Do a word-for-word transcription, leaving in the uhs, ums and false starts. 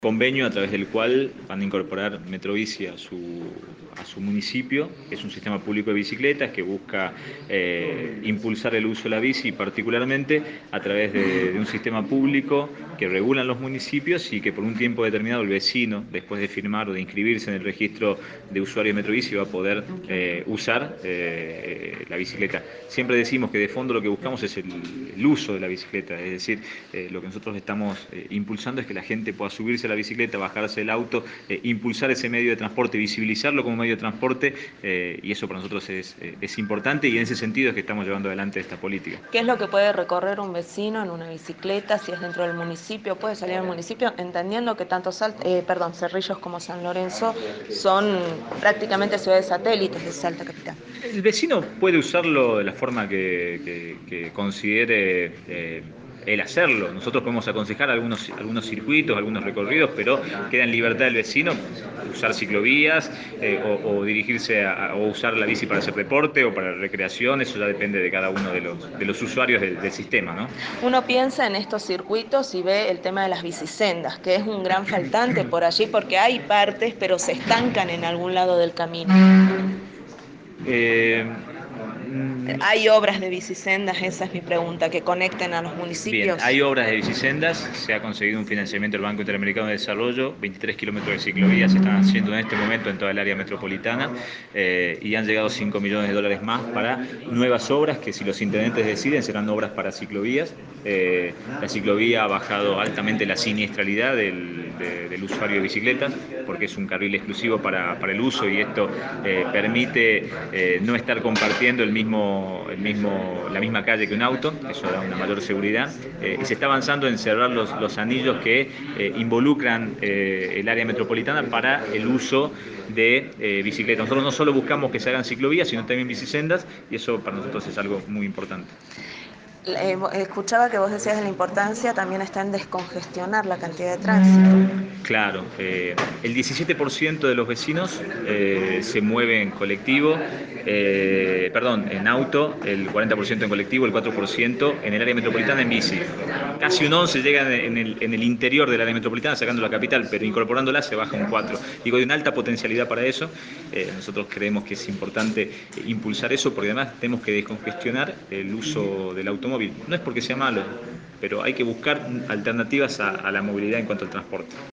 Convenio a través del cual van a incorporar Metrobici a su, a su municipio. Es un sistema público de bicicletas que busca eh, impulsar el uso de la bici, particularmente a través de, de un sistema público que regulan los municipios y que por un tiempo determinado el vecino, después de firmar o de inscribirse en el registro de usuario de Metrobici, va a poder eh, usar eh, la bicicleta. Siempre decimos que de fondo lo que buscamos es el, el uso de la bicicleta, es decir, eh, lo que nosotros estamos eh, impulsando es que la gente pueda subirse a la bicicleta, bajarse del auto, eh, impulsar ese medio de transporte, visibilizarlo como medio de transporte, eh, y eso para nosotros es, eh, es importante, y en ese sentido es que estamos llevando adelante esta política. ¿Qué es lo que puede recorrer un vecino en una bicicleta si es dentro del municipio? Puede salir del municipio, entendiendo que tanto Salta, eh, perdón, Cerrillos como San Lorenzo son prácticamente ciudades satélites de Salta capital. El vecino puede usarlo de la forma que, que, que considere eh, el hacerlo. Nosotros podemos aconsejar algunos, algunos circuitos, algunos recorridos, pero queda en libertad del vecino usar ciclovías eh, o, o dirigirse a, o usar la bici para hacer deporte o para recreación. Eso ya depende de cada uno de los, de los usuarios del, del sistema, ¿no? Uno piensa en estos circuitos y ve el tema de las bicisendas, que es un gran faltante por allí porque hay partes, pero se estancan en algún lado del camino. Eh, ¿Hay obras de bicisendas? Esa es mi pregunta, que conecten a los municipios. Bien, hay obras de bicisendas, se ha conseguido un financiamiento del Banco Interamericano de Desarrollo, veintitrés kilómetros de ciclovías se están haciendo en este momento en toda el área metropolitana, eh, y han llegado cinco millones de dólares más para nuevas obras que, si los intendentes deciden, serán obras para ciclovías. Eh, la ciclovía ha bajado altamente la siniestralidad del, de, del usuario de bicicletas, porque es un carril exclusivo para, para el uso, y esto eh, permite eh, no estar compartiendo el mismo, el mismo, la misma calle que un auto. Eso da una mayor seguridad, eh, y se está avanzando en cerrar los, los anillos que eh, involucran eh, el área metropolitana para el uso de eh, bicicletas. Nosotros no solo buscamos que se hagan ciclovías, sino también bicisendas, y eso para nosotros es algo muy importante. Eh, escuchaba que vos decías de la importancia también está en descongestionar la cantidad de tránsito. Claro, eh, el diecisiete por ciento de los vecinos eh, se mueve en colectivo, eh, perdón, en auto, el cuarenta por ciento en colectivo, el cuatro por ciento en el área metropolitana en bici. Casi un once llega en el, en el interior del área metropolitana, sacando la capital, pero incorporándola se baja un cuatro. Digo, hay una alta potencialidad para eso. Eh, nosotros creemos que es importante eh, impulsar eso, porque además tenemos que descongestionar el uso del automóvil. No es porque sea malo, pero hay que buscar alternativas a, a la movilidad en cuanto al transporte.